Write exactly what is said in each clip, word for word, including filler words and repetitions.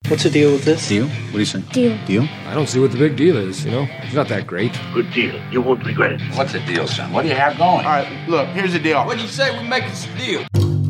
What's the deal with this? Deal? What do you say? Deal. Deal? I don't see what the big deal is, you know? It's not that great. Good deal. You won't regret it. What's the deal, son? What do you have going? All right, look, here's the deal. What do you say we make this deal?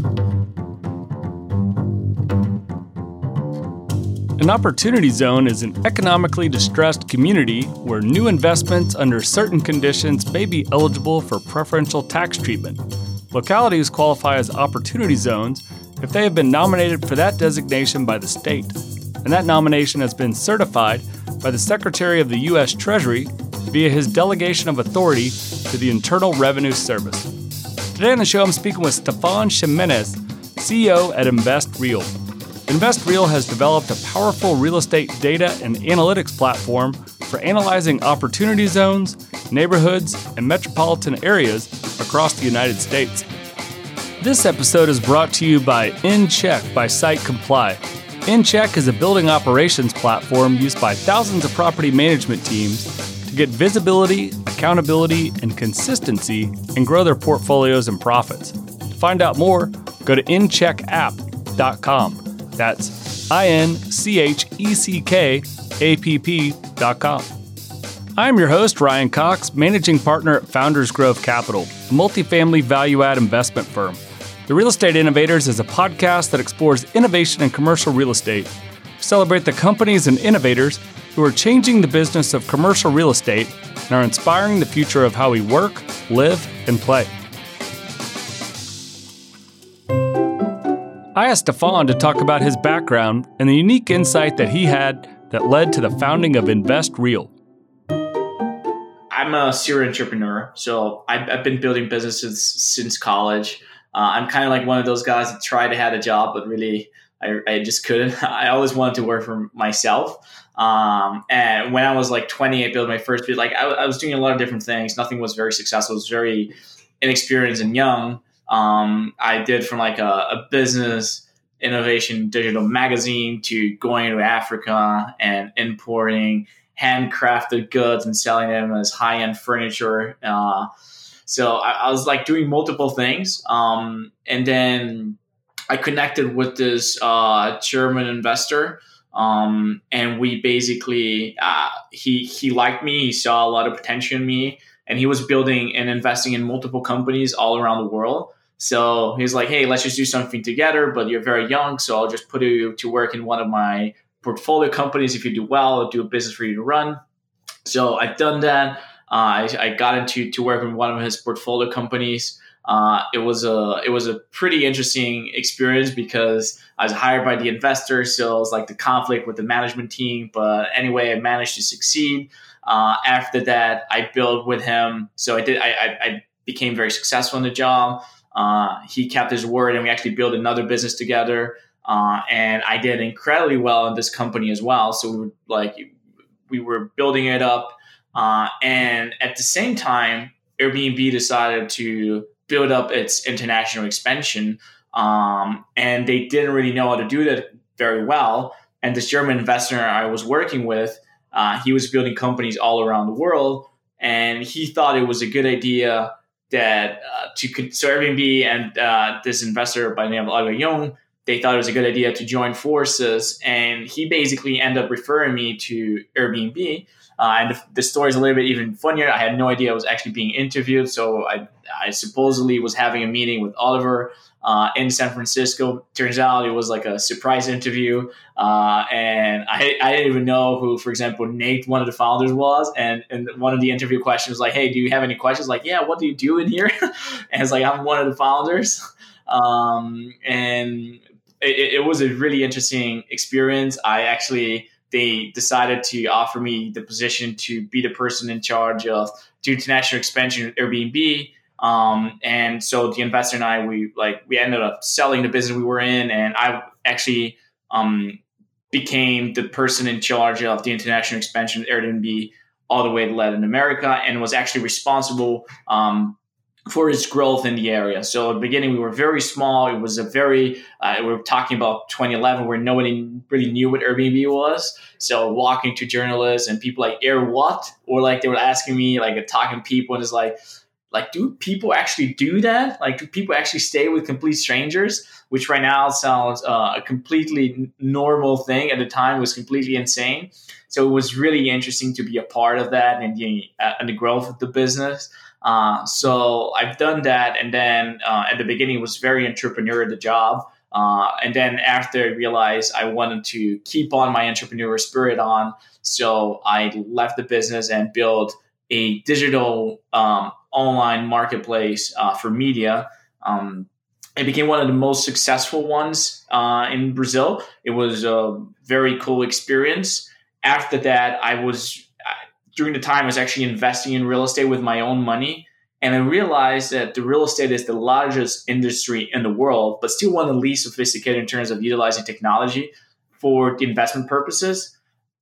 An opportunity zone is an economically distressed community where new investments under certain conditions may be eligible for preferential tax treatment. Localities qualify as opportunity zones if they have been nominated for that designation by the state, and that nomination has been certified by the Secretary of the U S Treasury via his delegation of authority to the Internal Revenue Service. Today on the show, I'm speaking with Stefan Ximenez, C E O at InvestReal. InvestReal has developed a powerful real estate data and analytics platform for analyzing opportunity zones, neighborhoods, and metropolitan areas across the United States. This episode is brought to you by InCheck by SiteComply. InCheck is a building operations platform used by thousands of property management teams to get visibility, accountability, and consistency and grow their portfolios and profits. To find out more, go to in check app dot com. That's I N C H E C K A P P dot com. I'm your host, Ryan Cox, managing partner at Founders Grove Capital, a multifamily value-add investment firm. The Real Estate Innovators is a podcast that explores innovation in commercial real estate. We celebrate the companies and innovators who are changing the business of commercial real estate and are inspiring the future of how we work, live, and play. I asked Stefan to talk about his background and the unique insight that he had that led to the founding of InvestReal. I'm a serial entrepreneur, so I've, I've been building businesses since college. Uh, I'm kind of like one of those guys that tried to have a job, but really I, I just couldn't. I always wanted to work for myself. Um, and when I was like twenty, I built my first business. Like I, I was doing a lot of different things. Nothing was very successful. I was very inexperienced and young. Um, I did from like a, a business innovation digital magazine to going to Africa and importing handcrafted goods and selling them as high-end furniture. Uh, so I, I was like doing multiple things. Um, and then I connected with this uh, German investor. Um, and we basically, uh, he, he liked me. He saw a lot of potential in me. And he was building and investing in multiple companies all around the world. So he's like, hey, let's just do something together, but you're very young, so I'll just put you to work in one of my portfolio companies. If you do well, I'll do a business for you to run. So I've done that. Uh, I, I got into to work in one of his portfolio companies. Uh, it was a it was a pretty interesting experience because I was hired by the investor, so it was like the conflict with the management team. But anyway, I managed to succeed. Uh, after that, I built with him. So I did. I, I, I became very successful in the job. Uh, he kept his word, and we actually built another business together. Uh, and I did incredibly well in this company as well. So we were like, we were building it up. Uh, and at the same time, Airbnb decided to build up its international expansion. Um, and they didn't really know how to do that very well. And this German investor I was working with, uh, he was building companies all around the world. And he thought it was a good idea that uh, to so Airbnb and uh, this investor by the name of Oliver Young, they thought it was a good idea to join forces. And he basically ended up referring me to Airbnb. Uh, and the, the story is a little bit even funnier. I had no idea I was actually being interviewed. So I, I supposedly was having a meeting with Oliver uh, in San Francisco. Turns out it was like a surprise interview. Uh, and I, I didn't even know who, for example, Nate, one of the founders was. And, and one of the interview questions was like, hey, do you have any questions? Like, yeah, what do you do in here? And it's like, I'm one of the founders. Um, and it, it was a really interesting experience. I actually... They decided to offer me the position to be the person in charge of the international expansion of Airbnb. Um, and so the investor and I, we like we ended up selling the business we were in, and I actually um, became the person in charge of the international expansion of Airbnb all the way to Latin America, and was actually responsible um, for its growth in the area. So at the beginning, we were very small. It was a very, uh, we were talking about twenty eleven where nobody really knew what Airbnb was. So walking to journalists and people like, Air what? Or like they were asking me, like talking to people, and it's like, like, do people actually do that? Like, do people actually stay with complete strangers? Which right now sounds uh, a completely normal thing. At the time, was completely insane. So it was really interesting to be a part of that and the uh, and the growth of the business. Uh, so I've done that, and then uh, at the beginning, it was very entrepreneurial, the job. Uh, and then after I realized I wanted to keep on my entrepreneurial spirit on, so I left the business and built a digital um, online marketplace uh, for media. Um, it became one of the most successful ones uh, in Brazil. It was a very cool experience. After that, I was, during the time, I was actually investing in real estate with my own money. And I realized that the real estate is the largest industry in the world, but still one of the least sophisticated in terms of utilizing technology for the investment purposes.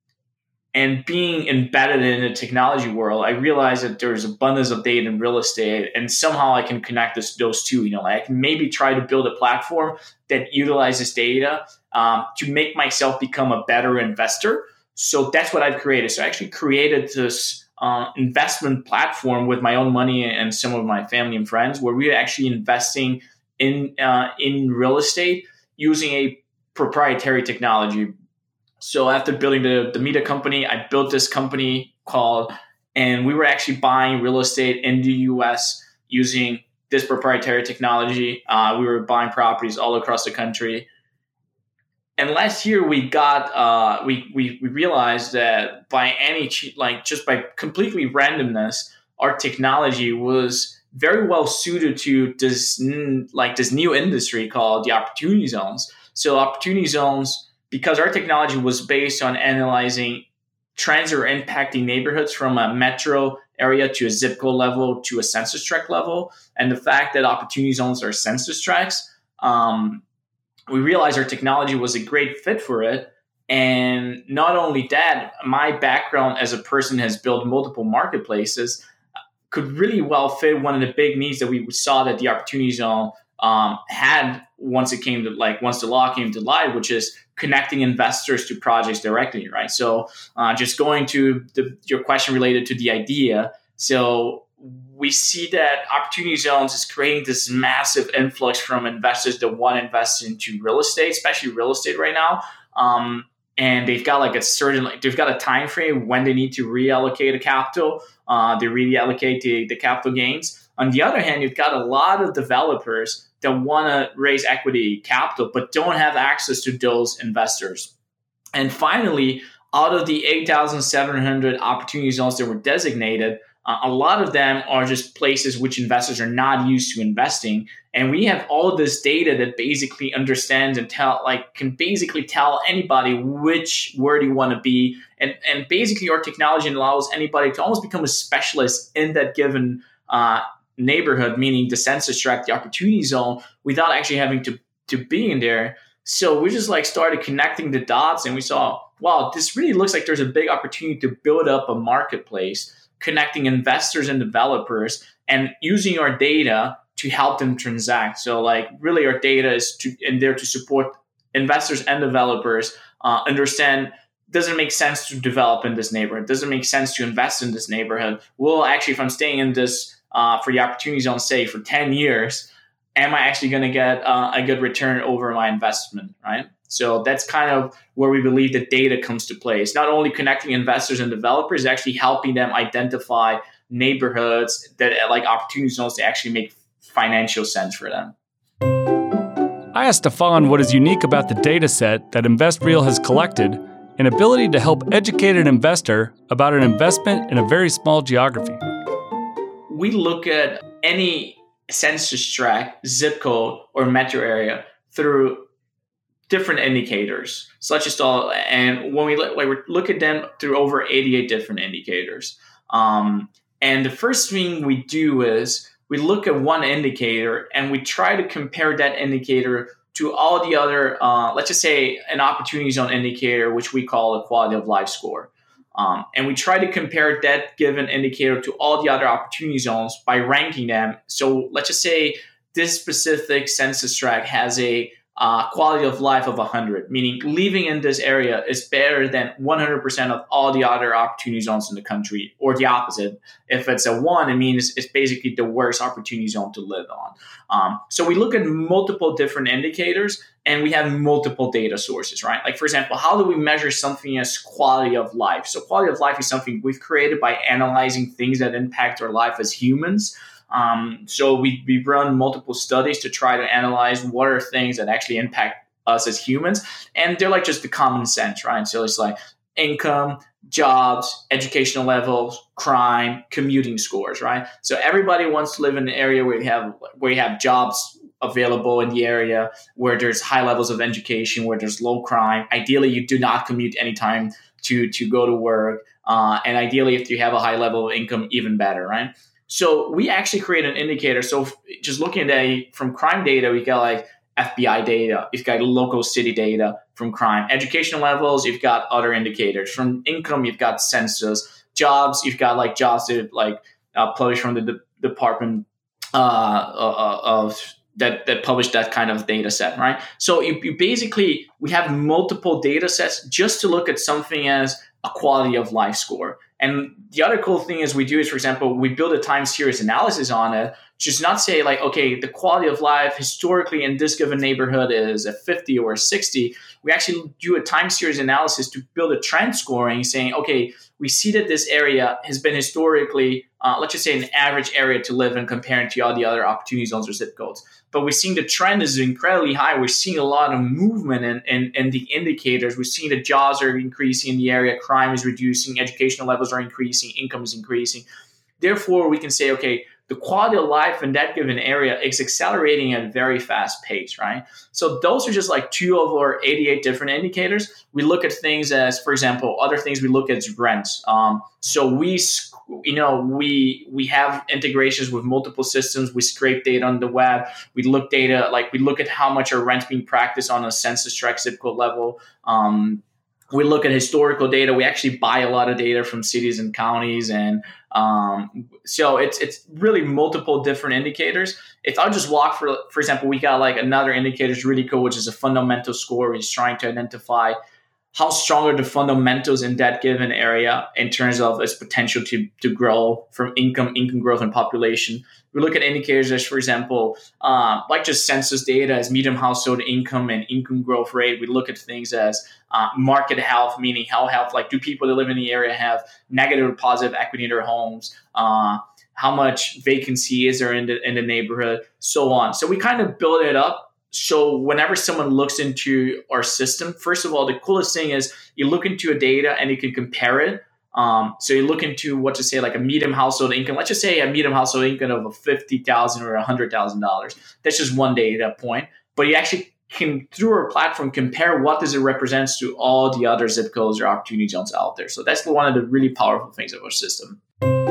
And being embedded in the technology world, I realized that there's abundance of data in real estate, and somehow I can connect this, those two. You know, I can maybe try to build a platform that utilizes data um, to make myself become a better investor. So that's what I've created. So I actually created this Uh, investment platform with my own money and some of my family and friends, where we are actually investing in uh, in real estate using a proprietary technology. So after building the, the media company, I built this company called, and we were actually buying real estate in the U S using this proprietary technology. Uh, we were buying properties all across the country. And last year we got uh, we, we we realized that by any like just by completely randomness, our technology was very well suited to this like this new industry called the opportunity zones. So opportunity zones, because our technology was based on analyzing trends or impacting neighborhoods from a metro area to a zip code level to a census tract level, and the fact that opportunity zones are census tracts. Um, We realized our technology was a great fit for it. And not only that, my background as a person has built multiple marketplaces could really well fit one of the big needs that we saw that the opportunity zone um, had once it came to like once the law came to light, which is connecting investors to projects directly, right? So uh, just going to the, your question related to the idea. So we see that opportunity zones is creating this massive influx from investors that want to invest into real estate, especially real estate right now. Um, and they've got like a certain, like they've got a time frame when they need to reallocate a capital. Uh, they reallocate the, the capital gains. On the other hand, you've got a lot of developers that want to raise equity capital, but don't have access to those investors. And finally, out of the eight thousand seven hundred opportunity zones that were designated, uh, a lot of them are just places which investors are not used to investing. And we have all of this data that basically understands and tell, like, can basically tell anybody which where do you want to be. And, and basically our technology allows anybody to almost become a specialist in that given uh, neighborhood, meaning the census tract, the opportunity zone, without actually having to, to be in there. So we just like started connecting the dots and we saw, wow, this really looks like there's a big opportunity to build up a marketplace, connecting investors and developers and using our data to help them transact. So like really our data is to, in there to support investors and developers, uh, understand, doesn't make sense to develop in this neighborhood, doesn't make sense to invest in this neighborhood. Well, actually, if I'm staying in this uh, for the opportunity zone, say for ten years, am I actually going to get uh, a good return over my investment, right? So that's kind of where we believe that data comes to play. It's not only connecting investors and developers, actually helping them identify neighborhoods that like opportunity zones to actually make financial sense for them. I asked Stefan what is unique about the data set that InvestReal has collected, an ability to help educate an investor about an investment in a very small geography. We look at any census tract, zip code, or metro area through different indicators, such as all, and when we look, like we look at them through over eighty-eight different indicators. Um, and the first thing we do is we look at one indicator and we try to compare that indicator to all the other, uh, let's just say an opportunity zone indicator, which we call a quality of life score. Um, and we try to compare that given indicator to all the other opportunity zones by ranking them. So let's just say this specific census tract has a uh, quality of life of one hundred, meaning living in this area is better than one hundred percent of all the other opportunity zones in the country, or the opposite. If it's a one, it means it's basically the worst opportunity zone to live on. Um, so we look at multiple different indicators, and we have multiple data sources, right? Like, for example, how do we measure something as quality of life? So quality of life is something we've created by analyzing things that impact our life as humans. Um, so we, we run multiple studies to try to analyze what are things that actually impact us as humans. And they're like just the common sense, right? So it's like income, jobs, educational levels, crime, commuting scores, right? So everybody wants to live in an area where you have where you have jobs available in the area, where there's high levels of education, where there's low crime. Ideally, you do not commute anytime to, to go to work. Uh, and ideally, if you have a high level of income, even better, right? So we actually create an indicator. So just looking at that from crime data, we got like F B I data, you've got local city data from crime. Educational levels, you've got other indicators. From income, you've got census. Jobs, you've got like jobs that like uh, published from the de- department uh, uh, of that that published that kind of data set, right? So you, you basically, we have multiple data sets just to look at something as a quality of life score. And the other cool thing is we do is, for example, we build a time series analysis on it, just not say like, okay, the quality of life historically in this given neighborhood is a fifty or a sixty. We actually do a time series analysis to build a trend scoring saying, okay, we see that this area has been historically, uh, let's just say an average area to live in compared to all the other opportunity zones or zip codes. But we're seeing the trend is incredibly high. We're seeing a lot of movement in, in, in the indicators. We're seeing that jobs are increasing in the area, crime is reducing, educational levels are increasing, income is increasing. Therefore, we can say, okay, the quality of life in that given area is accelerating at a very fast pace, right? So those are just like two of our eighty-eight different indicators. We look at things as, for example, other things we look at is rents. Um, so we, you know, we we have integrations with multiple systems. We scrape data on the web. We look data, like we look at how much are rents being practiced on a census tract zip code level. Um, we look at historical data. We actually buy a lot of data from cities and counties. And um, so it's it's really multiple different indicators. If I'll just walk, for for example, we got like another indicator is really cool, which is a fundamental score. It's trying to identify how strong are the fundamentals in that given area in terms of its potential to, to grow from income, income growth, and population. We look at indicators as, for example, uh, like just census data as median household income and income growth rate. We look at things as uh, market health, meaning how health, like do people that live in the area have negative or positive equity in their homes? Uh, how much vacancy is there in the, in the neighborhood? So on. So we kind of build it up. So whenever someone looks into our system, first of all, the coolest thing is you look into a data and you can compare it. Um, so you look into what to say, like a medium household income. Let's just say a medium household income of fifty thousand dollars or one hundred thousand dollars. That's just one data point. But you actually can, through our platform, compare what does it represent to all the other zip codes or opportunity zones out there. So that's one of the really powerful things of our system.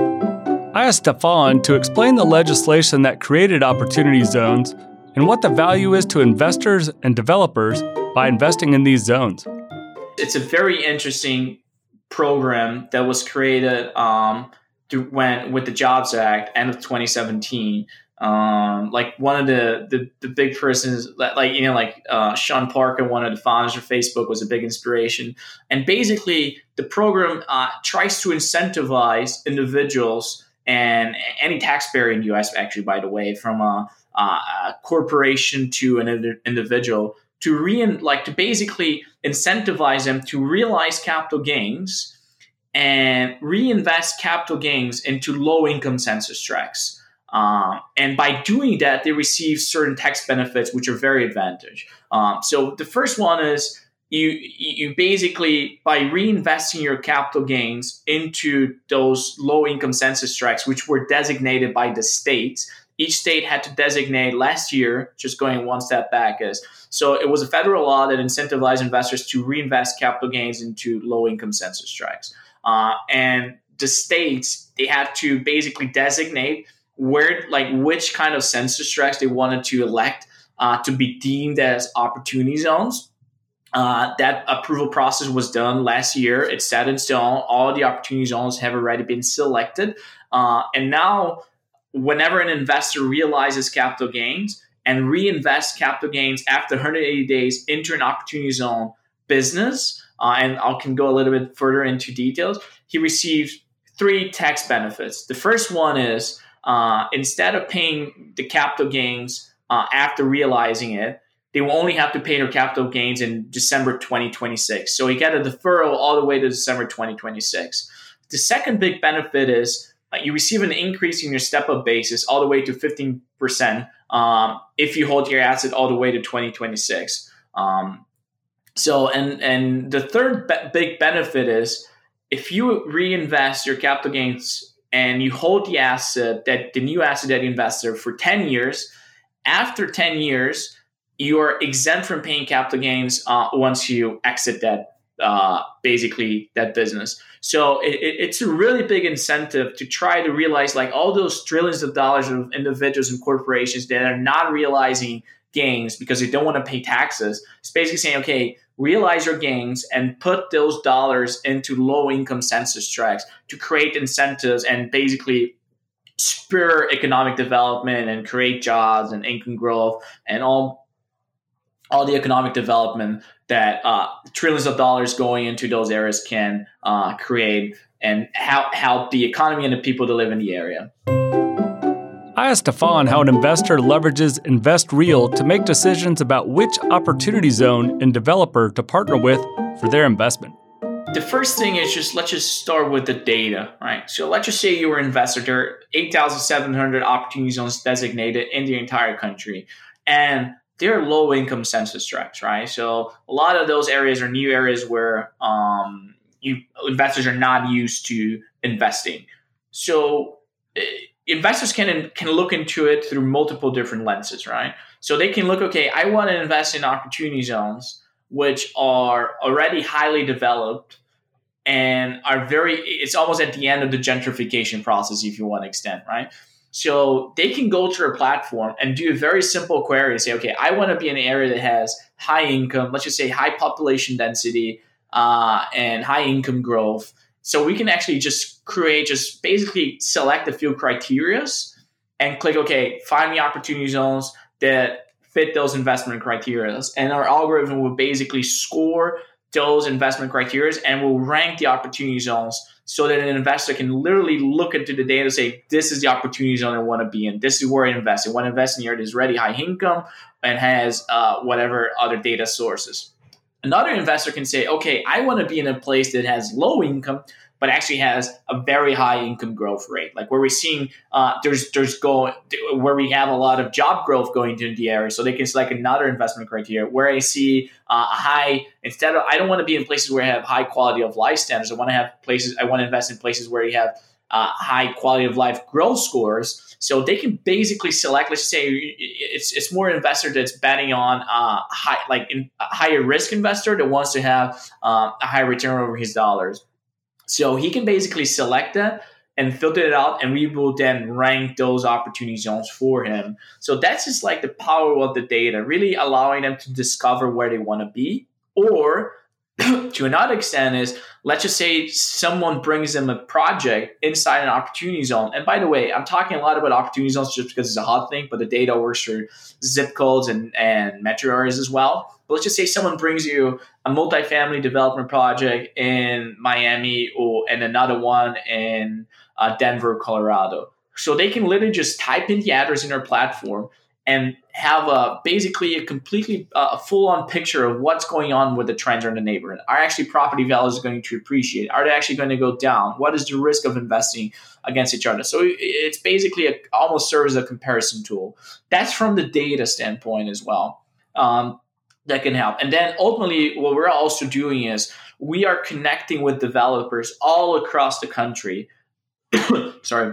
I asked Stefan to explain the legislation that created opportunity zones and what the value is to investors and developers by investing in these zones. It's a very interesting program that was created um, through when with the Jobs Act, end of twenty seventeen. Um, like one of the, the the big persons, like you know, like uh, Sean Parker, one of the founders of Facebook, was a big inspiration. And basically, the program uh, tries to incentivize individuals and any taxpayer in the U S, actually, by the way, from a Uh, a corporation to an individual to re like to basically incentivize them to realize capital gains and reinvest capital gains into low income census tracts. Um, and by doing that, they receive certain tax benefits, which are very advantageous. Um, so the first one is you you basically, by reinvesting your capital gains into those low income census tracts, which were designated by the states. Each state had to designate last year, just going one step back, is so it was a federal law that incentivized investors to reinvest capital gains into low-income census tracts. Uh, and the states, they had to basically designate where, like, which kind of census tracts they wanted to elect uh, to be deemed as opportunity zones. Uh, that approval process was done last year. It's set in stone. All the opportunity zones have already been selected. Uh, and now whenever an investor realizes capital gains and reinvest capital gains after one hundred eighty days into an opportunity zone business, uh, and I can go a little bit further into details, he received three tax benefits. The first one is uh, instead of paying the capital gains uh, after realizing it, they will only have to pay their capital gains in December twenty twenty-six. So he got a deferral all the way to December twenty twenty-six. The second big benefit is uh, you receive an increase in your step-up basis all the way to fifteen percent um, if you hold your asset all the way to twenty twenty-six. Um, so, and, and the third be- big benefit is if you reinvest your capital gains and you hold the asset, that the new asset that you invested for ten years, after ten years, you are exempt from paying capital gains uh, once you exit that, uh, basically that business. So it, it, it's a really big incentive to try to realize like all those trillions of dollars of individuals and corporations that are not realizing gains because they don't want to pay taxes. It's basically saying, okay, realize your gains and put those dollars into low income census tracts to create incentives and basically spur economic development and create jobs and income growth and all all the economic development that uh, trillions of dollars going into those areas can uh, create and help, help the economy and the people that live in the area. I asked Stefan how an investor leverages InvestReal to make decisions about which opportunity zone and developer to partner with for their investment. The first thing is just, let's just start with the data, right? So let's just say you were an investor. There are eight thousand seven hundred opportunity zones designated in the entire country. And they're low income census tracts, right? So a lot of those areas are new areas where um, you investors are not used to investing. So uh, investors can can look into it through multiple different lenses, right? So they can look, okay, I want to invest in opportunity zones which are already highly developed and are very, it's almost at the end of the gentrification process, if you want to extend, right? So they can go to a platform and do a very simple query and say, okay, I want to be in an area that has high income, let's just say high population density uh, and high income growth. So we can actually just create, just basically select a few criterias and click, okay, find me opportunity zones that fit those investment criteria. And our algorithm will basically score those investment criteria and will rank the opportunity zones so that an investor can literally look into the data and say, this is the opportunity zone I want to be in. This is where I invest. I want to invest in here that is already high income and has uh, whatever other data sources. Another investor can say, okay, I want to be in a place that has low income, but actually has a very high income growth rate, like where we're seeing uh, there's there's go where we have a lot of job growth going into the area. So they can select another investment criteria where I see uh, a high, instead of, I don't want to be in places where I have high quality of life standards. I want to have places, I want to invest in places where you have uh, high quality of life growth scores. So they can basically select, let's say it's it's more an investor that's betting on uh, high, like in, a higher risk investor that wants to have uh, a high return over his dollars. So he can basically select that and filter it out, and we will then rank those opportunity zones for him. So that's just like the power of the data, really allowing them to discover where they want to be. Or to another extent is, let's just say someone brings them a project inside an opportunity zone. And by the way, I'm talking a lot about opportunity zones just because it's a hot thing, but the data works for zip codes and, and metro areas as well. But let's just say someone brings you a multifamily development project in Miami or and another one in uh, Denver, Colorado. So they can literally just type in the address in our platform and have a basically a completely uh, full-on picture of what's going on with the trends in the neighborhood. Are actually property values going to appreciate? Are they actually going to go down? What is the risk of investing against each other? So it's basically a, almost serves as a comparison tool. That's from the data standpoint as well. Um, that can help. And then ultimately, what we're also doing is we are connecting with developers all across the country. Sorry.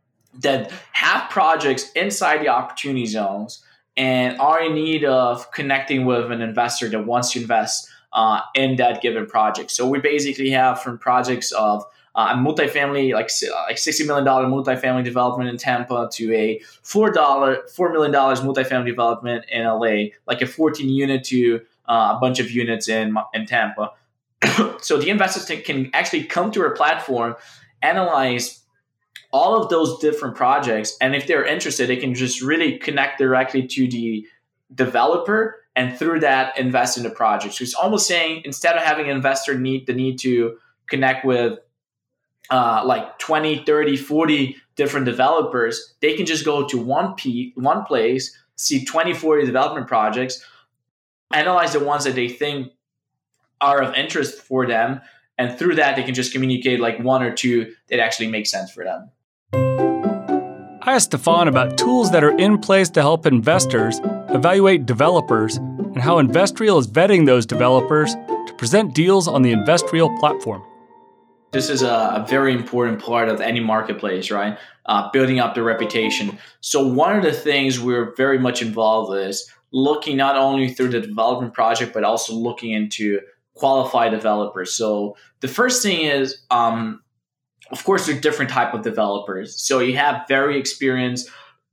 That have projects inside the opportunity zones and are in need of connecting with an investor that wants to invest uh, in that given project. So we basically have from projects of uh, a multifamily, like like sixty million dollars multifamily development in Tampa to a four million dollars multifamily development in L A, like a fourteen unit to uh, a bunch of units in, in Tampa. So the investors can actually come to our platform, analyze all of those different projects. And if they're interested, they can just really connect directly to the developer and through that invest in the project. So it's almost saying instead of having an investor need the need to connect with uh, like twenty, thirty, forty different developers, they can just go to one P, one place, see twenty, forty development projects, analyze the ones that they think are of interest for them, and through that they can just communicate like one or two that actually make sense for them. I asked Stefan about tools that are in place to help investors evaluate developers and how Investrial is vetting those developers to present deals on the Investrial platform. This is a, a very important part of any marketplace, right? Uh, building up the reputation. So one of the things we're very much involved with is looking not only through the development project, but also looking into qualified developers. So the first thing is, um, of course, there are different type of developers. So you have very experienced,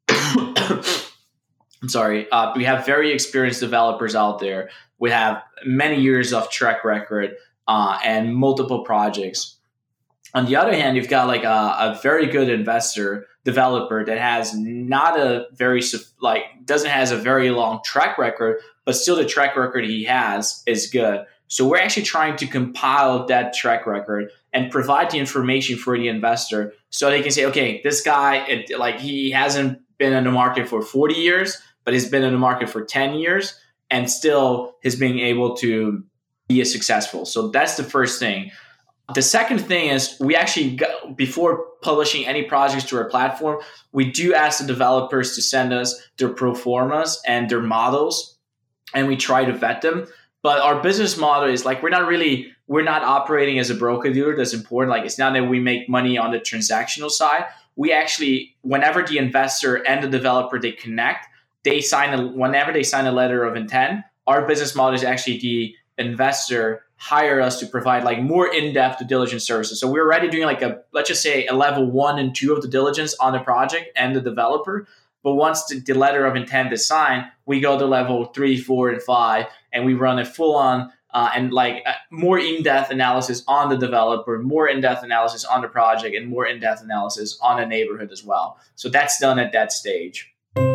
I'm sorry, uh, we have very experienced developers out there. We have many years of track record uh, and multiple projects. On the other hand, you've got like a, a very good investor developer that has not a very like doesn't has a very long track record, but still the track record he has is good. So we're actually trying to compile that track record and provide the information for the investor so they can say, okay, this guy, it, like he hasn't been in the market for forty years, but he's been in the market for ten years and still is being able to be successful. So that's the first thing. The second thing is we actually, got, before publishing any projects to our platform, we do ask the developers to send us their pro formas and their models, and we try to vet them. But our business model is like, we're not really, we're not operating as a broker dealer. That's important. Like, it's not that we make money on the transactional side. We actually, whenever the investor and the developer, they connect, they sign a, whenever they sign a letter of intent, our business model is actually the investor hire us to provide like more in-depth due diligence services. So we're already doing like a, let's just say a level one and two of the diligence on the project and the developer. But once the, the letter of intent is signed, we go to level three, four, and five, and we run a full-on uh, and like uh, more in-depth analysis on the developer, more in-depth analysis on the project, and more in-depth analysis on the neighborhood as well. So that's done at that stage.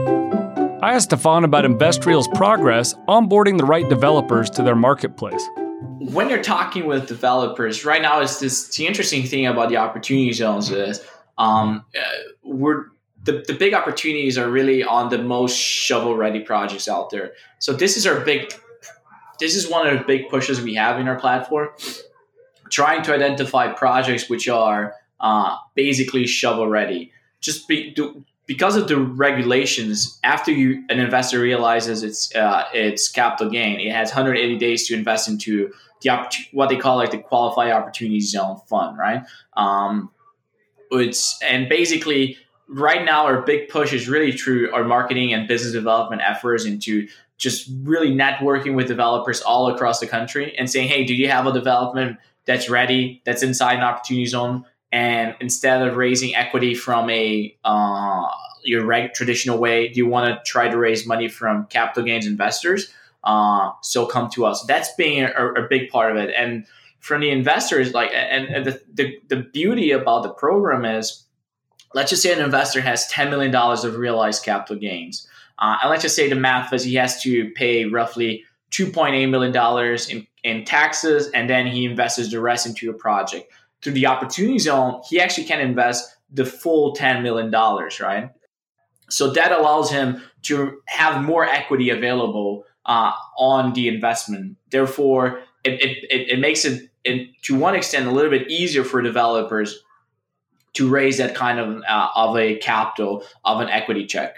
I asked Stefan about Investrial's progress onboarding the right developers to their marketplace. When you're talking with developers, right now is this the interesting thing about the opportunity zones is um, uh, we're the, the big opportunities are really on the most shovel-ready projects out there. So this is our big, this is one of the big pushes we have in our platform, trying to identify projects which are uh, basically shovel-ready. Just be, do, because of the regulations, after you an investor realizes it's uh, it's capital gain, it has one hundred eighty days to invest into the what they call like the qualified opportunity zone fund, right? Um, it's and basically right now our big push is really through our marketing and business development efforts into just really networking with developers all across the country and saying, hey, do you have a development that's ready, that's inside an opportunity zone? And instead of raising equity from a uh, your reg- traditional way, do you want to try to raise money from capital gains investors? Uh, so come to us. That's being a, a big part of it. And from the investors, like, and, and the, the the beauty about the program is, let's just say an investor has ten million dollars of realized capital gains, uh, and let's just say the math is he has to pay roughly two point eight million dollars in, in taxes, and then he invests the rest into a project. Through the opportunity zone, he actually can invest the full ten million dollars, right? So that allows him to have more equity available uh, on the investment. Therefore, it, it, it makes it, it, to one extent, a little bit easier for developers to raise that kind of, uh, of a capital, of an equity check.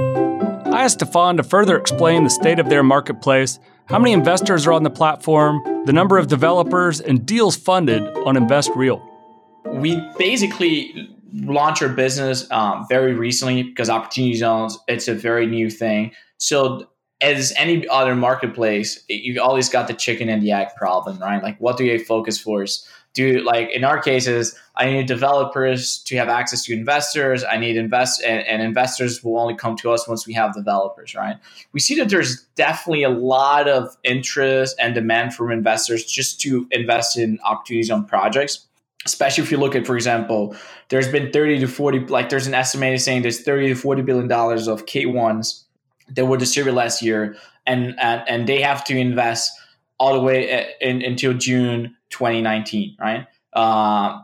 I asked Stefan to further explain the state of their marketplace, how many investors are on the platform, the number of developers, and deals funded on Investrial. We basically launched our business um, very recently because Opportunity Zones, it's a very new thing. So as any other marketplace, you always got the chicken and the egg problem, right? Like, what do you focus first? Do like in our cases, I need developers to have access to investors. I need invest and, and investors will only come to us once we have developers, right? We see that there's definitely a lot of interest and demand from investors just to invest in opportunities on projects. especially if you look at, for example, there's been thirty to forty, like there's an estimated saying there's thirty to forty billion dollars of K ones that were distributed last year, and and, and they have to invest all the way in, until June twenty nineteen, right? Uh,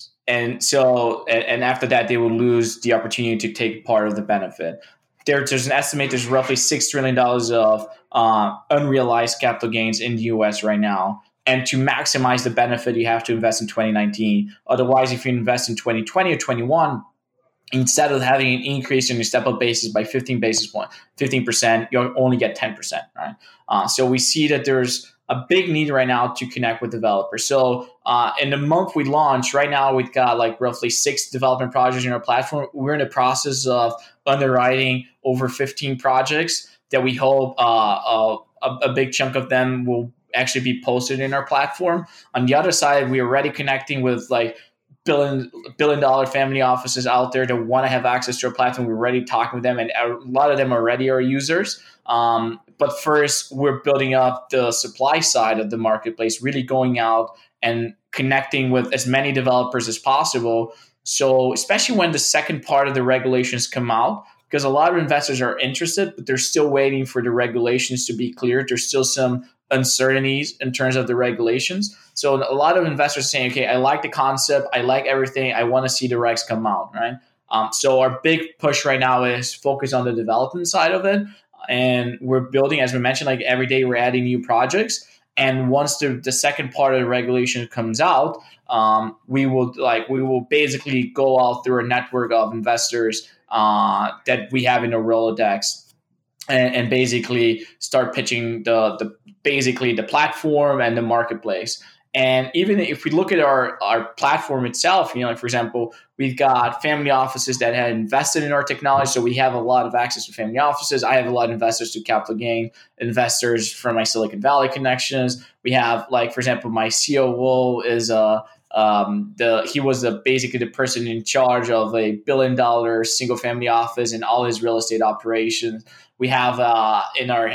and so, and after that, they will lose the opportunity to take part of the benefit. There, there's an estimate there's roughly six trillion dollars of uh, unrealized capital gains in the U S right now. And to maximize the benefit, you have to invest in twenty nineteen. Otherwise, if you invest in twenty twenty or twenty-one, instead of having an increase in your step-up basis by fifteen basis points, fifteen percent, you'll only get ten percent, right? Uh, so we see that there's a big need right now to connect with developers. So uh, in the month we launched, right now we've got like roughly six development projects in our platform. We're in the process of underwriting over fifteen projects that we hope uh, a, a big chunk of them will actually be posted in our platform. On the other side, we're already connecting with like billion billion dollar family offices out there that want to have access to our platform. We're already talking with them, and a lot of them already are users. Um, but first, we're building up the supply side of the marketplace, really going out and connecting with as many developers as possible. So especially when the second part of the regulations come out, because a lot of investors are interested, but they're still waiting for the regulations to be clear. There's still some uncertainties in terms of the regulations. So a lot of investors are saying, okay, I like the concept. I like everything. I want to see the regs come out, right? Um, so our big push right now is focus on the development side of it. And we're building, as we mentioned, like every day we're adding new projects. And once the, the second part of the regulation comes out, um, we will like we will basically go out through a network of investors uh, that we have in the Rolodex, and, and basically start pitching the the basically the platform and the marketplace. And even if we look at our, our platform itself, you know, like for example, we've got family offices that had invested in our technology. So we have a lot of access to family offices. I have a lot of investors to capital gain investors from my Silicon Valley connections. We have, like, for example, my C O O is a, um, the, he was the, basically the person in charge of a billion dollar single family office and all his real estate operations. We have uh, in our,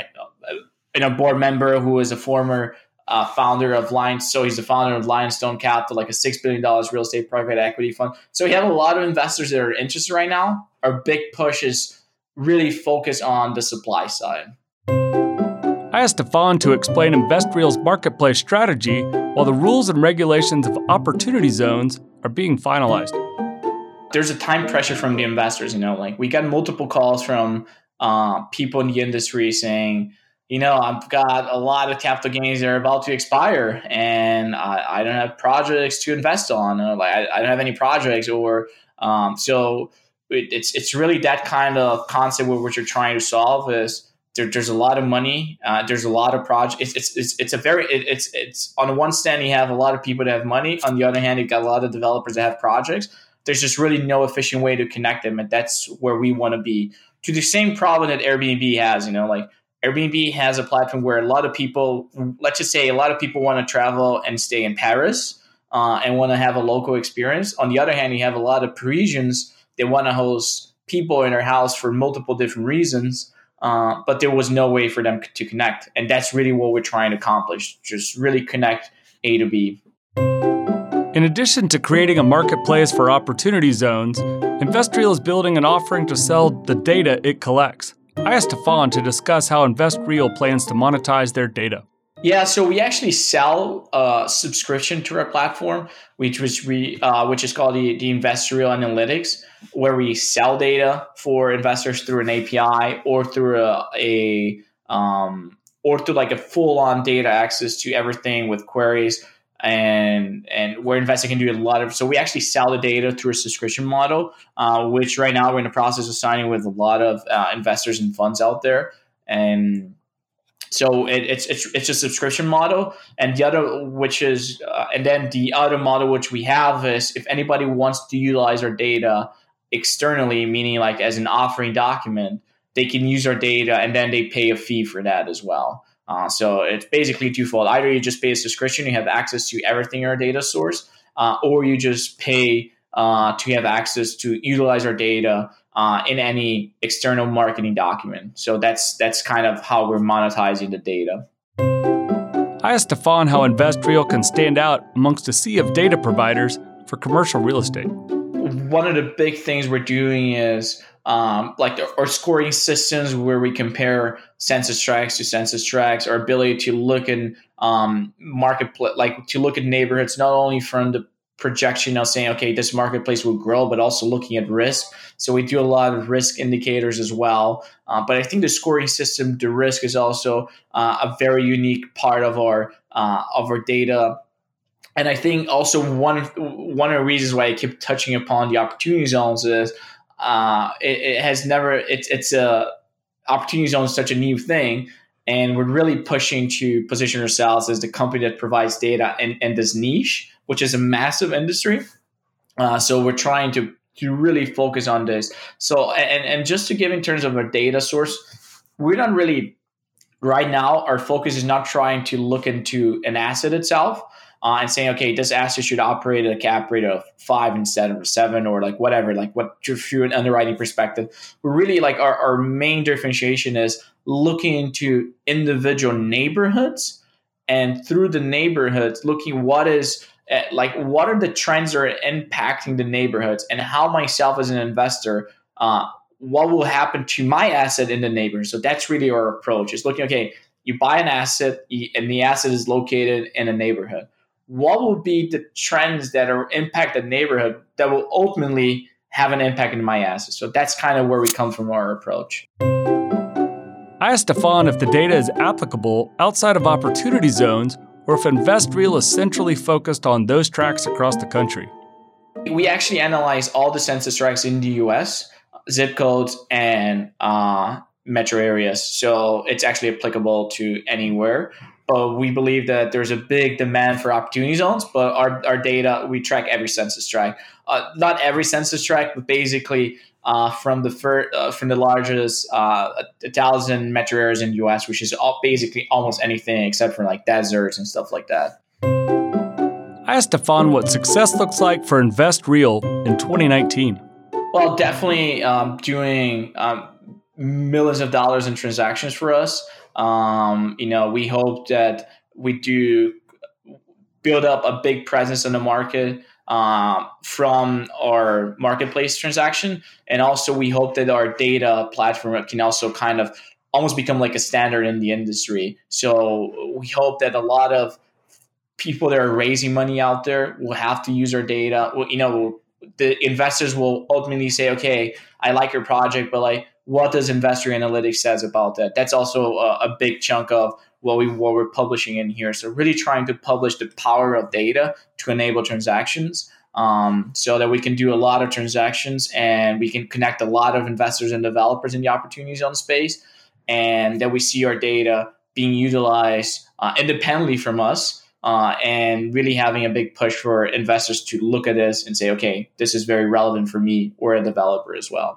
in our board member who is a former Uh, founder of Lion, so he's the founder of Lionstone Capital, like a six billion dollars real estate private equity fund. So we have a lot of investors that are interested right now. Our big push is really focus on the supply side. I asked Stefan to explain InvestReal's marketplace strategy while the rules and regulations of opportunity zones are being finalized. There's a time pressure from the investors, you know, like we got multiple calls from uh, people in the industry saying, you know, I've got a lot of capital gains that are about to expire, and I, I don't have projects to invest on. Or like I, I don't have any projects, or um, so it, it's it's really that kind of concept where what you're trying to solve is there, there's a lot of money, uh, there's a lot of projects. It's it's it's it's a very it, it's it's on the one stand you have a lot of people that have money. On the other hand, you've got a lot of developers that have projects. There's just really no efficient way to connect them, and that's where we want to be. To the same problem that Airbnb has, you know, like. Airbnb has a platform where a lot of people, let's just say a lot of people want to travel and stay in Paris uh, and want to have a local experience. On the other hand, you have a lot of Parisians that want to host people in their house for multiple different reasons, uh, but there was no way for them to connect. And that's really what we're trying to accomplish, just really connect A to B. In addition to creating a marketplace for opportunity zones, InvestReal is building an offering to sell the data it collects. I asked Stefan to discuss how InvestReal plans to monetize their data. Yeah, so we actually sell a subscription to our platform, which was we uh, which is called the, the InvestReal Analytics, where we sell data for investors through an A P I or through a, a um, or through like a full-on data access to everything with queries. And and where investing can do a lot of, so we actually sell the data through a subscription model, uh, which right now we're in the process of signing with a lot of uh, investors and funds out there. And so it, it's it's it's a subscription model. And the other, which is, uh, and then the other model which we have is if anybody wants to utilize our data externally, meaning like as an offering document, they can use our data and then they pay a fee for that as well. Uh, so it's basically twofold. Either you just pay a subscription, you have access to everything in our data source, uh, or you just pay uh, to have access to utilize our data uh, in any external marketing document. So that's that's kind of how we're monetizing the data. I asked Stefan how InvestReal can stand out amongst a sea of data providers for commercial real estate. One of the big things we're doing is um, like our scoring systems where we compare census tracts to census tracts, our ability to look in um, marketplace, like to look at neighborhoods, not only from the projection of saying, okay, this marketplace will grow, but also looking at risk. So we do a lot of risk indicators as well. Uh, but I think the scoring system, the risk is also uh, a very unique part of our uh, of our data. And I think also one one of the reasons why I keep touching upon the opportunity zones is uh, it, it has never it's it's a opportunity zone is such a new thing, and we're really pushing to position ourselves as the company that provides data in, in this niche, which is a massive industry. Uh, so we're trying to to really focus on this. So and and just to give in terms of our data source, we're not really right now. Our focus is not trying to look into an asset itself. Uh, and saying, okay, this asset should operate at a cap rate of five instead of seven, or like whatever, like what through an underwriting perspective. We're really like our, our main differentiation is looking into individual neighborhoods, and through the neighborhoods, looking what is uh, like what are the trends that are impacting the neighborhoods, and how myself as an investor, uh, what will happen to my asset in the neighborhood. So that's really our approach. Is looking, okay, you buy an asset and the asset is located in a neighborhood. What will be the trends that are impact the neighborhood that will ultimately have an impact in my assets? So that's kind of where we come from our approach. I asked Stefan if the data is applicable outside of opportunity zones, or if InvestReal is centrally focused on those tracts across the country. We actually analyze all the census tracts in the U S, zip codes, and uh, metro areas. So it's actually applicable to anywhere. But we believe that there's a big demand for opportunity zones, but our, our data, we track every census tract. Uh, not every census tract, but basically uh, from the fir- uh, from the largest uh, a thousand metro areas in the U S, which is all, basically almost anything except for like deserts and stuff like that. I asked Stefan what success looks like for InvestReal in twenty nineteen. Well, definitely um, doing um, millions of dollars in transactions for us. Um, you know, we hope that we do build up a big presence in the market um, from our marketplace transaction. And also we hope that our data platform can also kind of almost become like a standard in the industry. So we hope that a lot of people that are raising money out there will have to use our data. Well, you know, the investors will ultimately say, okay, I like your project, but like, what does investor analytics says about that? That's also a, a big chunk of what we what we're publishing in here. So really trying to publish the power of data to enable transactions, um, so that we can do a lot of transactions and we can connect a lot of investors and developers in the opportunity zone space, and that we see our data being utilized uh, independently from us. Uh, and really having a big push for investors to look at this and say, okay, this is very relevant for me or a developer as well.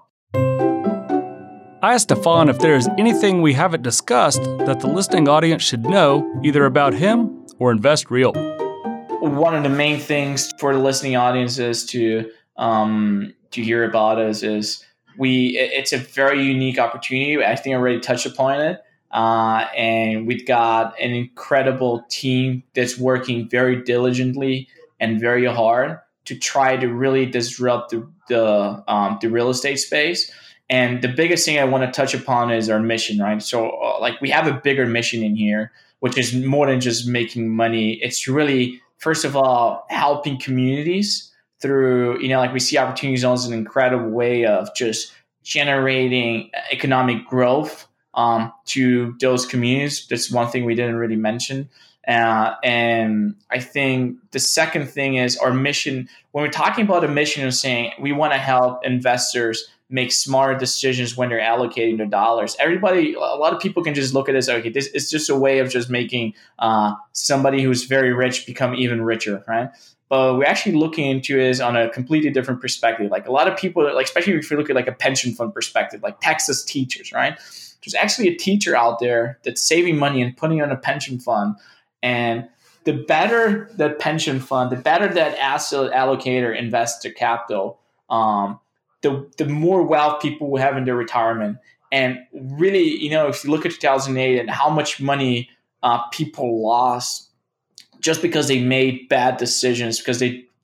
I asked Stefan if there is anything we haven't discussed that the listening audience should know, either about him or InvestReal. One of the main things for the listening audience is to um, to hear about us is we. It's a very unique opportunity. I think I already touched upon it. Uh, and we've got an incredible team that's working very diligently and very hard to try to really disrupt the the, um, the real estate space. And the biggest thing I want to touch upon is our mission, right? So uh, like we have a bigger mission in here, which is more than just making money. It's really, first of all, helping communities through, you know, like we see opportunity zones as an incredible way of just generating economic growth Um, to those communities. That's one thing we didn't really mention. Uh, and I think the second thing is our mission. When we're talking about a mission of saying we want to help investors make smarter decisions when they're allocating their dollars. Everybody, a lot of people can just look at this, okay, this is just a way of just making uh, somebody who's very rich become even richer, right? But we're actually looking into is on a completely different perspective. Like a lot of people, like especially if you look at like a pension fund perspective, like Texas teachers, right? There's actually a teacher out there that's saving money and putting on a pension fund. And the better that pension fund, the better that asset allocator invests their capital, um, the the more wealth people will have in their retirement. And really, you know, if you look at two thousand eight and how much money uh, people lost just because they made bad decisions, because they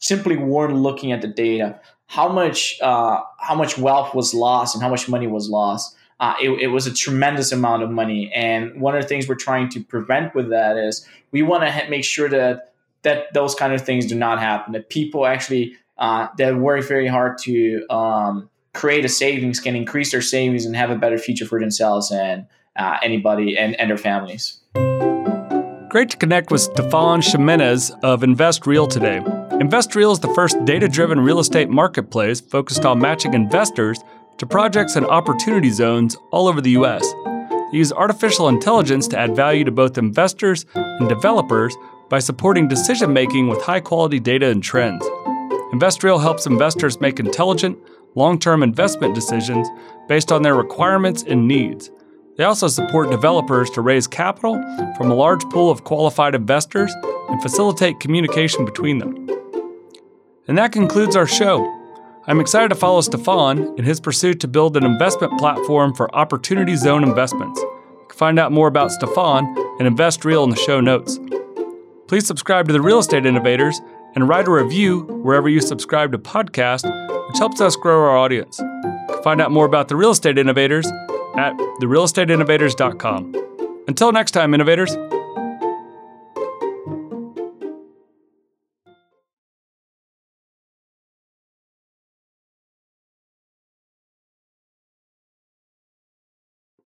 simply weren't looking at the data. How much uh, how much wealth was lost and how much money was lost. Uh, it, it was a tremendous amount of money. And one of the things we're trying to prevent with that is we want to ha- make sure that that those kind of things do not happen, that people actually uh, that work very hard to um, create a savings can increase their savings and have a better future for themselves and uh, anybody and, and their families. Great to connect with Stefan Ximenez of InvestReal today. InvestReal is the first data-driven real estate marketplace focused on matching investors to projects and opportunity zones all over the U S. They use artificial intelligence to add value to both investors and developers by supporting decision-making with high-quality data and trends. InvestReal helps investors make intelligent, long-term investment decisions based on their requirements and needs. They also support developers to raise capital from a large pool of qualified investors and facilitate communication between them. And that concludes our show. I'm excited to follow Stefan in his pursuit to build an investment platform for Opportunity Zone investments. You can find out more about Stefan and InvestReal in the show notes. Please subscribe to The Real Estate Innovators and write a review wherever you subscribe to podcasts, which helps us grow our audience. You can find out more about The Real Estate Innovators at the real estate innovators dot com. Until next time, innovators.